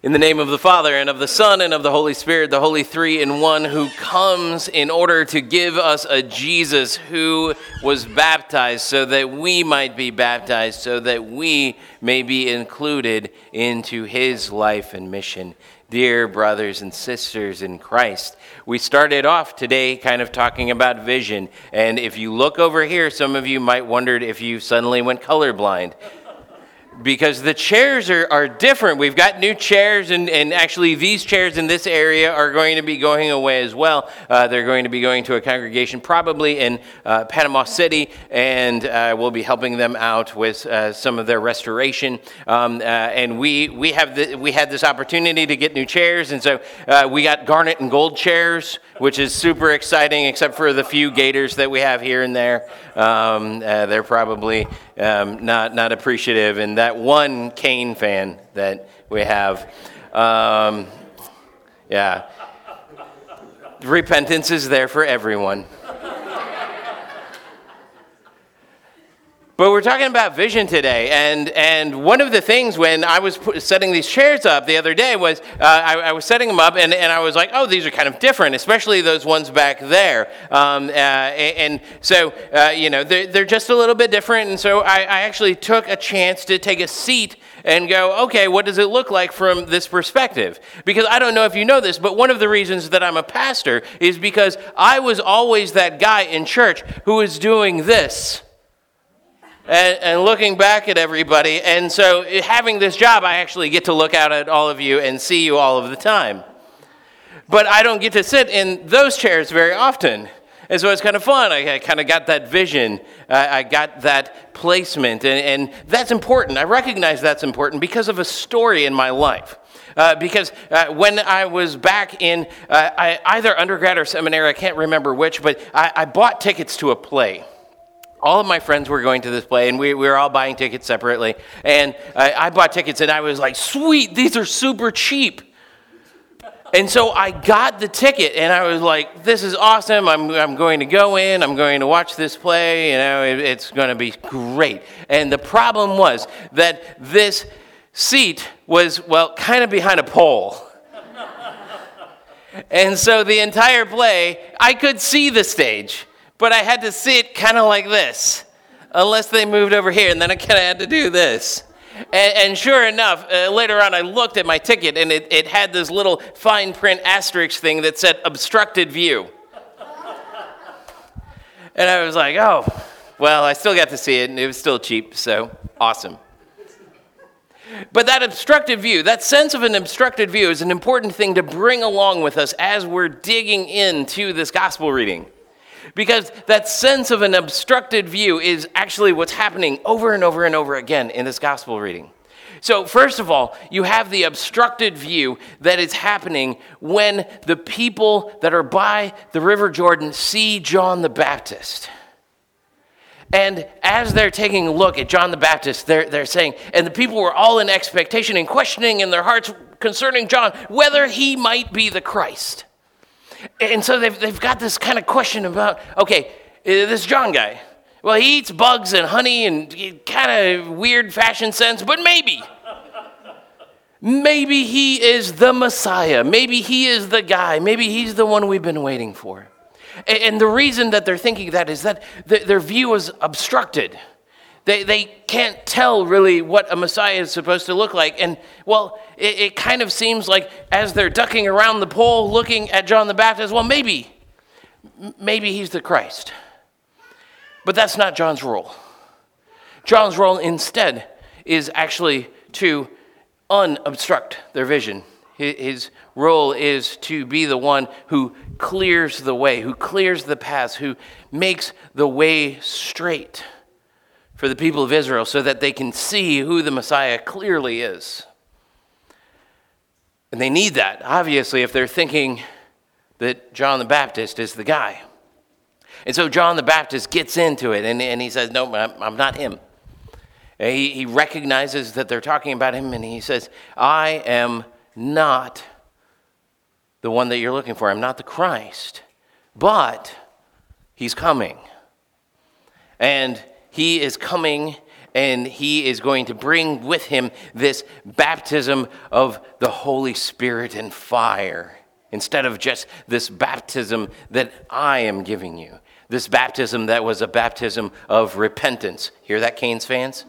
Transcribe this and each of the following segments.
In the name of the Father, and of the Son, and of the Holy Spirit, the Holy Three in One, who comes in order to give us a Jesus who was baptized so that we might be baptized, so that we may be included into his life and mission. Dear brothers and sisters in Christ, we started off today kind of talking about vision. And if you look over here, some of you might wonder if you suddenly went colorblind. Because the chairs are different. We've got new chairs, and actually these chairs in this area are going to be going away as well. They're going to be going to a congregation probably in Panama City, and we'll be helping them out with some of their restoration. And we had this opportunity to get new chairs, and so we got garnet and gold chairs, which is super exciting, except for the few gators that we have here and there. They're probably not appreciative, and that one Kane fan that we have, repentance is there for everyone. But we're talking about vision today, and one of the things when I was setting these chairs up the other day was I was setting them up, and I was like, oh, these are kind of different, especially those ones back there. And so, they're just a little bit different, and so I actually took a chance to take a seat and go, okay, what does it look like from this perspective? Because I don't know if you know this, but one of the reasons that I'm a pastor is because I was always that guy in church who was doing this. And looking back at everybody, and so having this job, I actually get to look out at all of you and see you all of the time. But I don't get to sit in those chairs very often, and so it's kind of fun. I kind of got that vision, I got that placement, and that's important. I recognize that's important because of a story in my life. Because when I was back in either undergrad or seminary, I can't remember which, but I bought tickets to a play. All of my friends were going to this play, and we were all buying tickets separately. And I bought tickets, and I was like, sweet, these are super cheap. And so I got the ticket, and I was like, this is awesome. I'm going to go in. I'm going to watch this play. It's going to be great. And the problem was that this seat was, kind of behind a pole. And so the entire play, I could see the stage. But I had to sit kind of like this, unless they moved over here, and then I kind of had to do this. And sure enough, later on I looked at my ticket, and it had this little fine print asterisk thing that said obstructed view. And I was like, oh, well, I still got to see it, and it was still cheap, so awesome. But that obstructed view, that sense of an obstructed view is an important thing to bring along with us as we're digging into this gospel reading. Because that sense of an obstructed view is actually what's happening over and over and over again in this gospel reading. So first of all, you have the obstructed view that is happening when the people that are by the River Jordan see John the Baptist. And as they're taking a look at John the Baptist, they're saying, and the people were all in expectation and questioning in their hearts concerning John, whether he might be the Christ. And so they've got this kind of question about, okay, this John guy, well, he eats bugs and honey and kind of weird fashion sense, but maybe he is the Messiah. Maybe he is the guy. Maybe he's the one we've been waiting for. And the reason that they're thinking that is that their view is obstructed. They can't tell really what a Messiah is supposed to look like. And, well, it kind of seems like as they're ducking around the pole looking at John the Baptist, well, maybe he's the Christ. But that's not John's role. John's role instead is actually to unobstruct their vision. His role is to be the one who clears the way, who clears the paths, who makes the way straight for the people of Israel so that they can see who the Messiah clearly is. And they need that, obviously, if they're thinking that John the Baptist is the guy. And so John the Baptist gets into it, and he says, no, I'm not him. He recognizes that they're talking about him, and he says, I am not the one that you're looking for. I'm not the Christ, but he's coming. And he is coming, and he is going to bring with him this baptism of the Holy Spirit and fire, instead of just this baptism that I am giving you. This baptism that was a baptism of repentance. Hear that, Canes fans?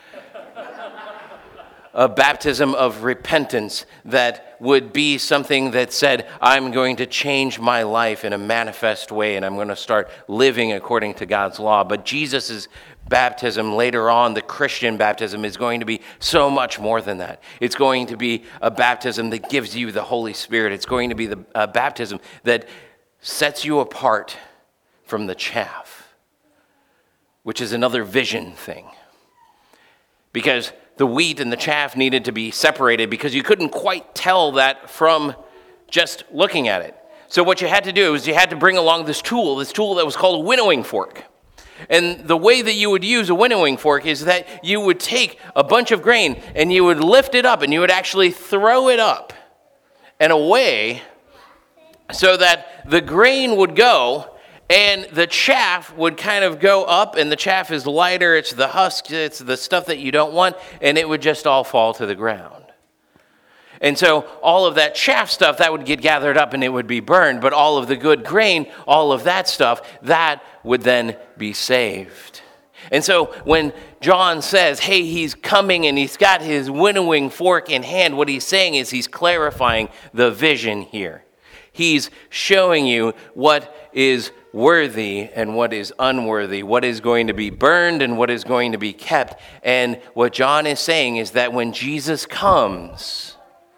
A baptism of repentance that would be something that said, I'm going to change my life in a manifest way, and I'm going to start living according to God's law. But Jesus' baptism later on, the Christian baptism, is going to be so much more than that. It's going to be a baptism that gives you the Holy Spirit. It's going to be a baptism that sets you apart from the chaff, which is another vision thing. Because the wheat and the chaff needed to be separated, because you couldn't quite tell that from just looking at it. So what you had to do is you had to bring along this tool that was called a winnowing fork. And the way that you would use a winnowing fork is that you would take a bunch of grain and you would lift it up and you would actually throw it up and away so that the grain would go and the chaff would kind of go up, and the chaff is lighter, it's the husk, it's the stuff that you don't want, and it would just all fall to the ground. And so all of that chaff stuff, that would get gathered up and it would be burned, but all of the good grain, all of that stuff, that would then be saved. And so when John says, hey, he's coming and he's got his winnowing fork in hand, what he's saying is he's clarifying the vision here. He's showing you what is worthy and what is unworthy, what is going to be burned and what is going to be kept. And what John is saying is that when Jesus comes,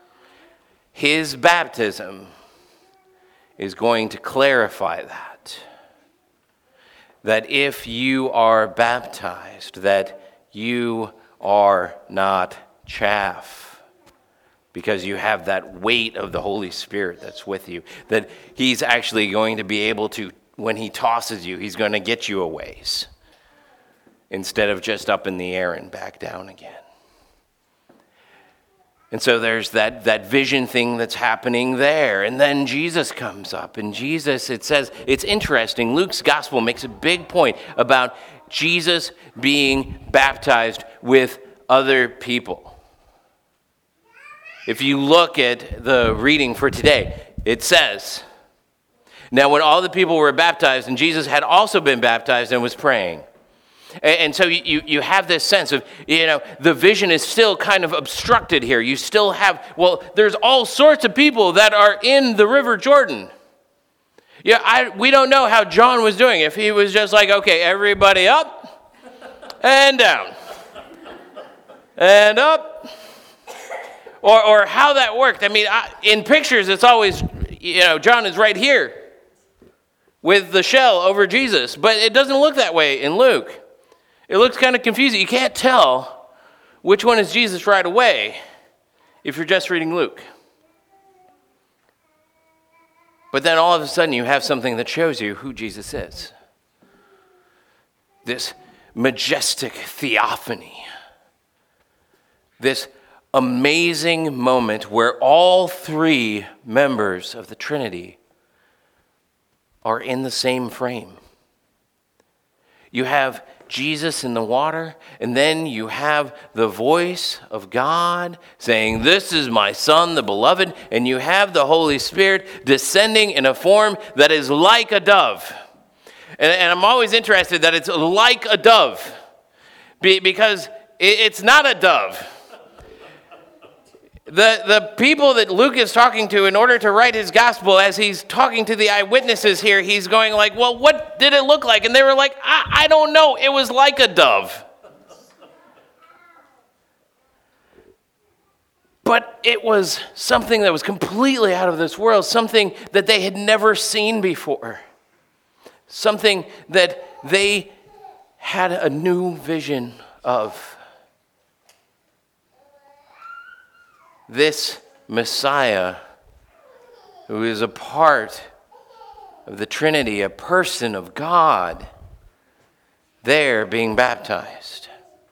his baptism is going to clarify that. That if you are baptized, that you are not chaff, because you have that weight of the Holy Spirit that's with you, that he's actually going to be able to, when he tosses you, he's going to get you a ways instead of just up in the air and back down again. And so there's that vision thing that's happening there. And then Jesus comes up, and Jesus, it says, it's interesting, Luke's gospel makes a big point about Jesus being baptized with other people. If you look at the reading for today, it says, now when all the people were baptized, and Jesus had also been baptized and was praying. And so you have this sense of, the vision is still kind of obstructed here. You still have, there's all sorts of people that are in the River Jordan. We don't know how John was doing. If he was just like, okay, everybody up and down and up. Or how that worked. I mean, in pictures, it's always, John is right here with the shell over Jesus. But it doesn't look that way in Luke. It looks kind of confusing. You can't tell which one is Jesus right away if you're just reading Luke. But then all of a sudden you have something that shows you who Jesus is. This majestic theophany. This amazing moment where all three members of the Trinity are in the same frame. You have Jesus in the water, and then you have the voice of God saying, this is my Son, the beloved, and you have the Holy Spirit descending in a form that is like a dove. And I'm always interested that it's like a dove, because it's not a dove. The people that Luke is talking to in order to write his gospel, as he's talking to the eyewitnesses here, he's going like, well, what did it look like? And they were like, I don't know. It was like a dove. But it was something that was completely out of this world, something that they had never seen before, something that they had a new vision of. This Messiah, who is a part of the Trinity, a person of God, there being baptized.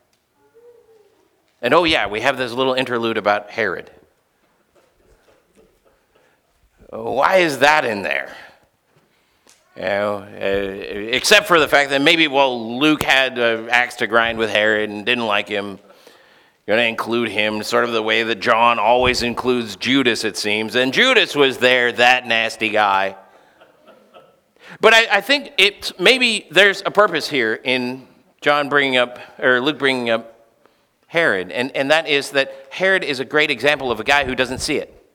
And oh yeah, we have this little interlude about Herod. Why is that in there? Except for the fact that maybe, Luke had an axe to grind with Herod and didn't like him. You're going to include him sort of the way that John always includes Judas, it seems. And Judas was there, that nasty guy. But I think maybe there's a purpose here in Luke bringing up Herod. And that is that Herod is a great example of a guy who doesn't see it.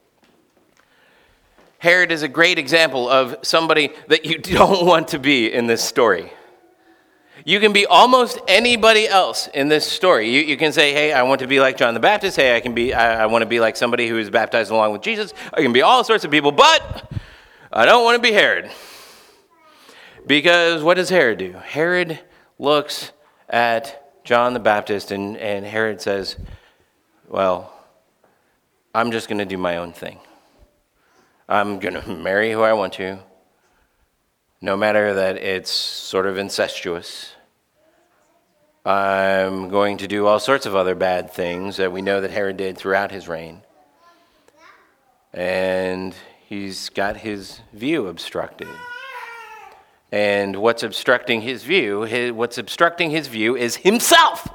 Herod is a great example of somebody that you don't want to be in this story. You can be almost anybody else in this story. You can say, hey, I want to be like John the Baptist. Hey, I want to be like somebody who is baptized along with Jesus. I can be all sorts of people, but I don't want to be Herod. Because what does Herod do? Herod looks at John the Baptist and Herod says, well, I'm just going to do my own thing. I'm going to marry who I want to, no matter that it's sort of incestuous. I'm going to do all sorts of other bad things that we know that Herod did throughout his reign. And he's got his view obstructed. And what's obstructing his view is himself.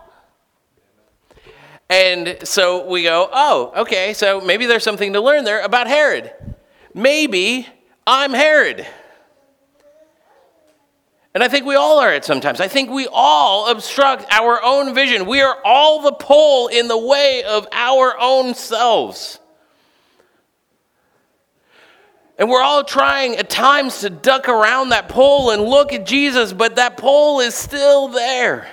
And so we go, oh, okay, so maybe there's something to learn there about Herod. Maybe I'm Herod. And I think we all are at sometimes. I think we all obstruct our own vision. We are all the pole in the way of our own selves. And we're all trying at times to duck around that pole and look at Jesus, but that pole is still there.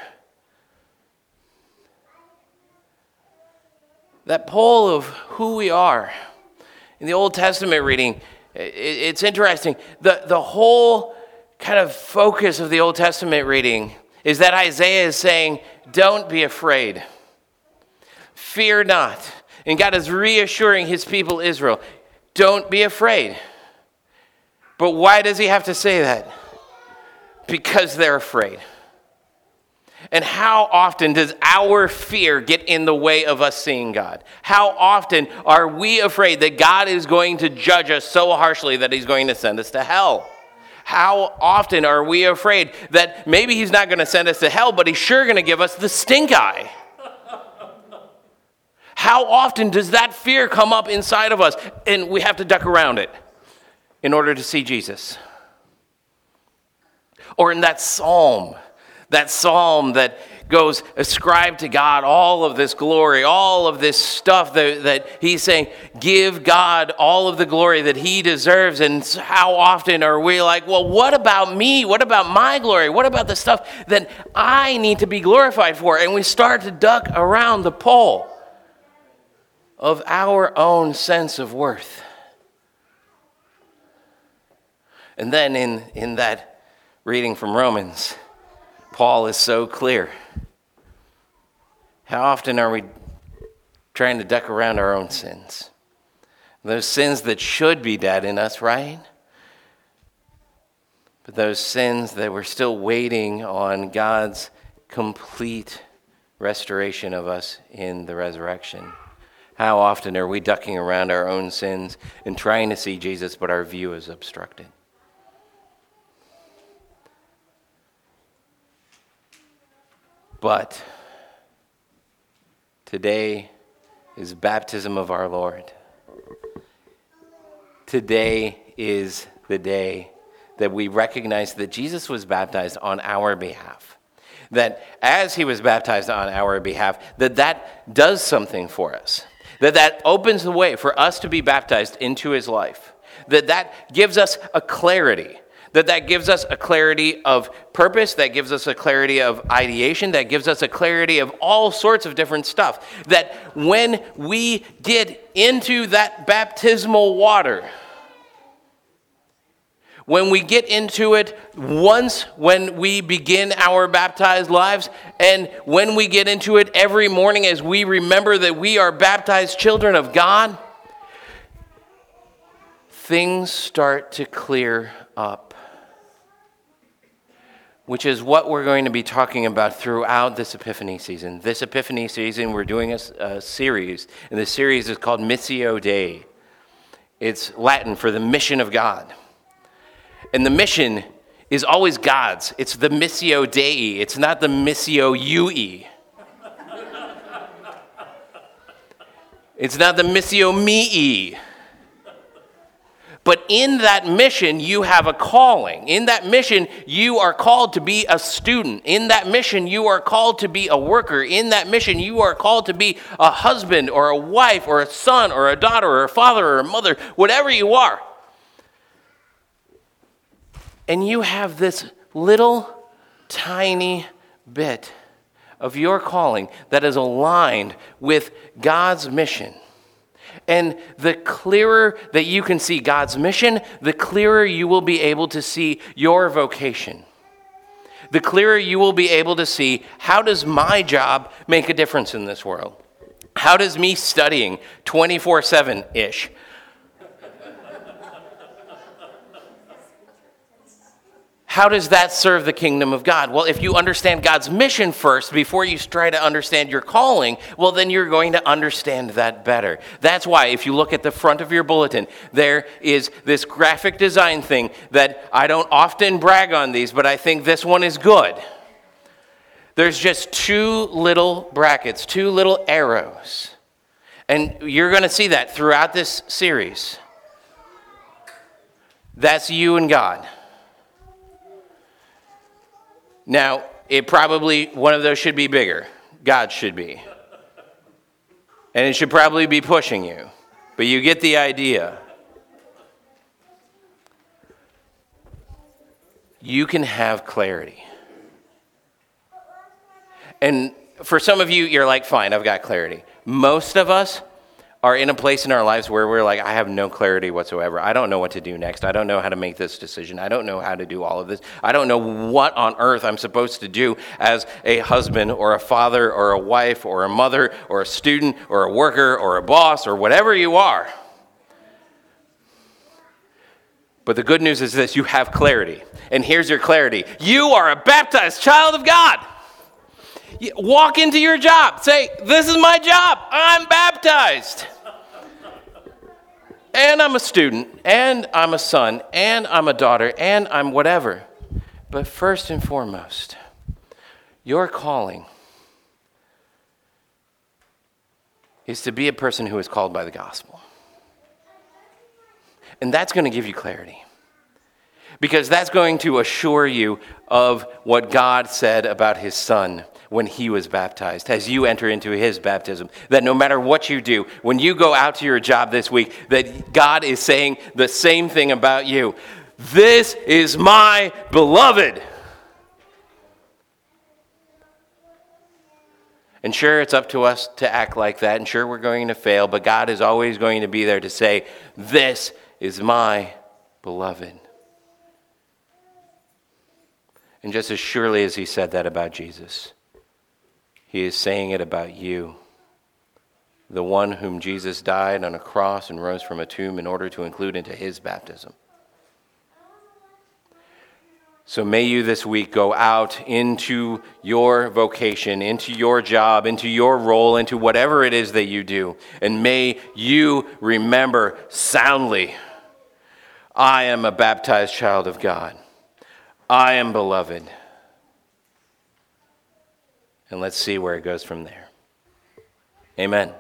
That pole of who we are. In the Old Testament reading, it's interesting. The whole kind of focus of the Old Testament reading is that Isaiah is saying, don't be afraid. Fear not. And God is reassuring his people Israel, don't be afraid. But why does he have to say that? Because they're afraid. And how often does our fear get in the way of us seeing God? How often are we afraid that God is going to judge us so harshly that he's going to send us to hell? How often are we afraid that maybe he's not going to send us to hell, but he's sure going to give us the stink eye? How often does that fear come up inside of us and we have to duck around it in order to see Jesus? Or in that psalm that goes, ascribe to God all of this glory, all of this stuff that he's saying, give God all of the glory that he deserves. And how often are we like, well, what about me? What about my glory? What about the stuff that I need to be glorified for? And we start to duck around the pole of our own sense of worth. And then in that reading from Romans, Paul is so clear. How often are we trying to duck around our own sins? Those sins that should be dead in us, right? But those sins that we're still waiting on God's complete restoration of us in the resurrection. How often are we ducking around our own sins and trying to see Jesus, but our view is obstructed? But today is baptism of our Lord. Today is the day that we recognize that Jesus was baptized on our behalf. That as he was baptized on our behalf, that does something for us. That opens the way for us to be baptized into his life. That gives us a clarity. That gives us a clarity of purpose, that gives us a clarity of ideation, that gives us a clarity of all sorts of different stuff. That when we get into that baptismal water, when we get into it once when we begin our baptized lives, and when we get into it every morning as we remember that we are baptized children of God, things start to clear up. Which is what we're going to be talking about throughout this Epiphany season. This Epiphany season, we're doing a series, and the series is called Missio Dei. It's Latin for the mission of God. And the mission is always God's. It's the Missio Dei. It's not the Missio Ui. It's not the Missio Mii. But in that mission, you have a calling. In that mission, you are called to be a student. In that mission, you are called to be a worker. In that mission, you are called to be a husband or a wife or a son or a daughter or a father or a mother, whatever you are. And you have this little tiny bit of your calling that is aligned with God's mission. And the clearer that you can see God's mission, the clearer you will be able to see your vocation. The clearer you will be able to see, how does my job make a difference in this world? How does me studying 24/7-ish? How does that serve the kingdom of God? Well, if you understand God's mission first before you try to understand your calling, well, then you're going to understand that better. That's why if you look at the front of your bulletin, there is this graphic design thing that I don't often brag on these, but I think this one is good. There's just two little brackets, two little arrows. And you're going to see that throughout this series. That's you and God. Now, one of those should be bigger. God should be. And it should probably be pushing you. But you get the idea. You can have clarity. And for some of you, you're like, fine, I've got clarity. Most of us are in a place in our lives where we're like, I have no clarity whatsoever. I don't know what to do next. I don't know how to make this decision. I don't know how to do all of this. I don't know what on earth I'm supposed to do as a husband or a father or a wife or a mother or a student or a worker or a boss or whatever you are. But the good news is this, you have clarity. And here's your clarity. You are a baptized child of God. Walk into your job. Say, this is my job. I'm baptized. And I'm a student. And I'm a son. And I'm a daughter. And I'm whatever. But first and foremost, your calling is to be a person who is called by the gospel. And that's going to give you clarity. Because that's going to assure you of what God said about his son when he was baptized, as you enter into his baptism, that no matter what you do, when you go out to your job this week, that God is saying the same thing about you. This is my beloved. And sure, it's up to us to act like that, and sure, we're going to fail, but God is always going to be there to say, this is my beloved. And just as surely as he said that about Jesus, he is saying it about you, the one whom Jesus died on a cross and rose from a tomb in order to include into his baptism. So may you this week go out into your vocation, into your job, into your role, into whatever it is that you do. And may you remember soundly, I am a baptized child of God. I am beloved. And let's see where it goes from there. Amen.